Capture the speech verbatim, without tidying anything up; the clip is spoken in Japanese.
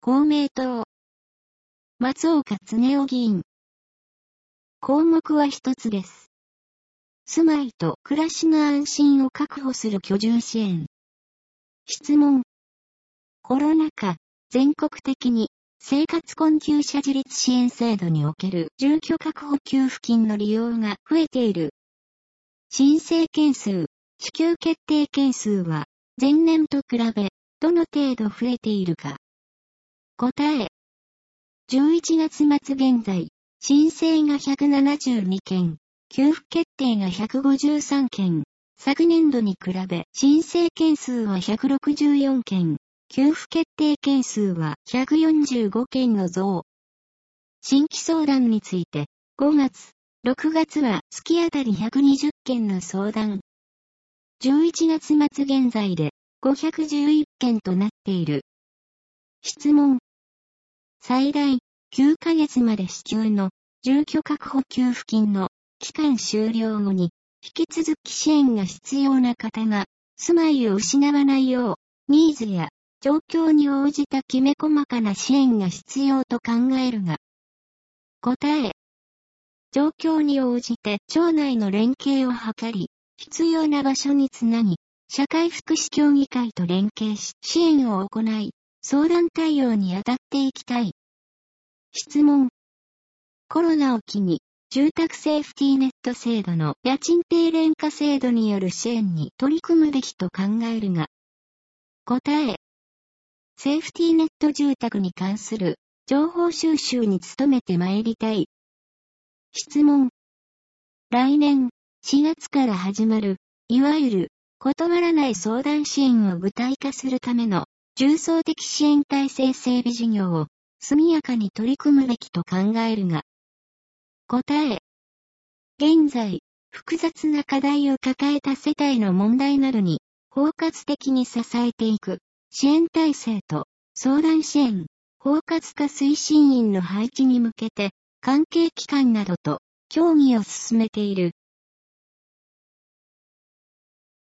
公明党。松岡恒夫議員。項目は一つです。住まいと暮らしの安心を確保する居住支援。質問。コロナ禍、全国的に生活困窮者自立支援制度における住居確保給付金の利用が増えている。申請件数、支給決定件数は前年と比べどの程度増えているか。答え。じゅういちがつ末現在、申請がひゃくななじゅうにけん、給付決定がひゃくごじゅうさんけん、昨年度に比べ申請件数はひゃくろくじゅうよんけん、給付決定件数はひゃくよんじゅうごけんの増。新規相談について、ごがつ、ろくがつは月当たりひゃくにじゅっけんの相談。じゅういちがつ末現在でごひゃくじゅういっけんとなっている。質問。最大きゅうかげつまで支給の住居確保給付金の期間終了後に引き続き支援が必要な方が住まいを失わないようニーズや状況に応じたきめ細かな支援が必要と考えるが。答え。状況に応じて町内の連携を図り、必要な場所につなぎ、社会福祉協議会と連携し支援を行い、相談対応に当たっていきたい。質問。コロナを機に、住宅セーフティーネット制度の家賃低廉化制度による支援に取り組むべきと考えるが。答え。セーフティーネット住宅に関する情報収集に努めてまいりたい。質問。来年しがつから始まる、いわゆる断らない相談支援を具体化するための重層的支援体制整備事業を速やかに取り組むべきと考えるが。答え。現在、複雑な課題を抱えた世帯の問題などに包括的に支えていく支援体制と相談支援、包括化推進員の配置に向けて関係機関などと協議を進めている